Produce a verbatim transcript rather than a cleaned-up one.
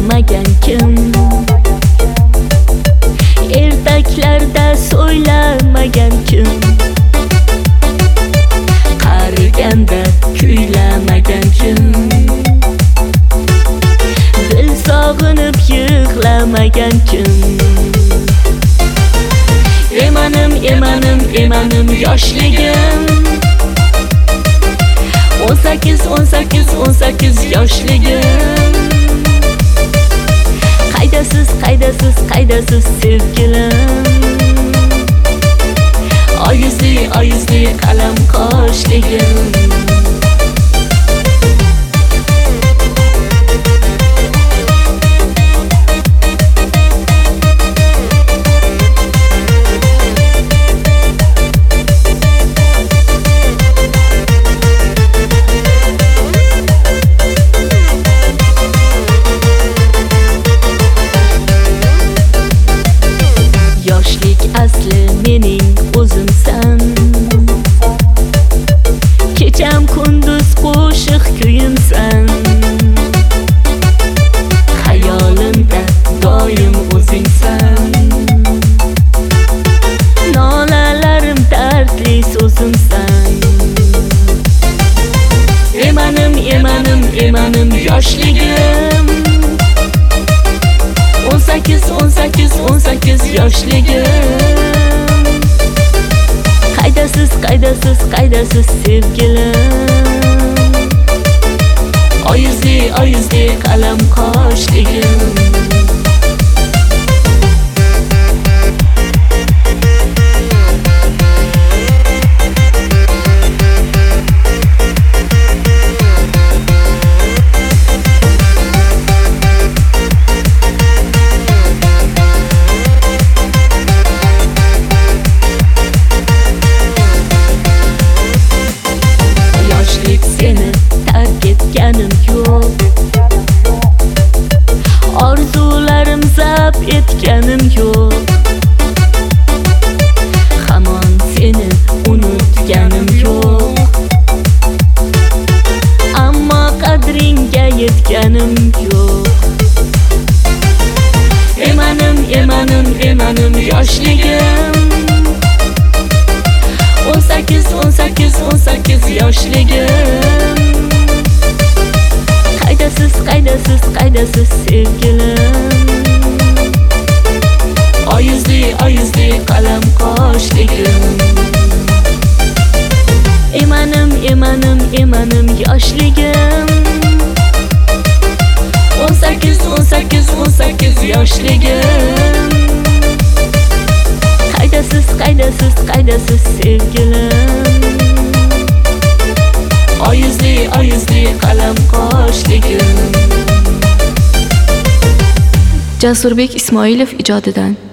so'ylamagan kim? Ertaklarda so'ylamagan kim? Qariganda kuylamagan kim? Dil sog'inib yig'lamagan kim? Emanim, emanim, emanim yoshligim o'n sakkiz, o'n sakkiz, o'n sakkiz yoshligim. Qaydasiz, qaydasiz, qaydasiz sevgilim? Oyizli, oyizli qalam qoshligim. Yoshlik asli mening o'zimsan. Kecham kunduz qo'shiq kuyimsan. Xayolimda doim o'zingsan. Nolalarim dardli so'zimsan. Emanim, emanim, emanim yoshligim o'n sakkiz, o'n sakkiz, o'n sakkiz yoshligim. Qaydasiz, qaydasiz, qaydasiz sevgilim? Oyizli, oyizli qalam qoshligim. Seni tark etganim yo'q. Orzularim zabt etganim yo'q. Hamon seni unutganim yo'q. Ammo qadringga yetganim yo'q. Emanim, emanim, emanim yoshligim o'n sakkiz, o'n sakkiz, o'n sakkiz yoshligim. Qaydasiz, qaydasiz, qaydasiz sevgilim? Oyizli, oyizli qalam qoshligim. Emanim, emanim, emanim yoshligim o'n sakkiz, o'n sakkiz, o'n sakkiz yoshligim. Qaydasiz, qaydasiz, qaydasiz sevgilim? Oyizli, oyizli qalam qoshligim. Jasurbek Ismoilov ijodidan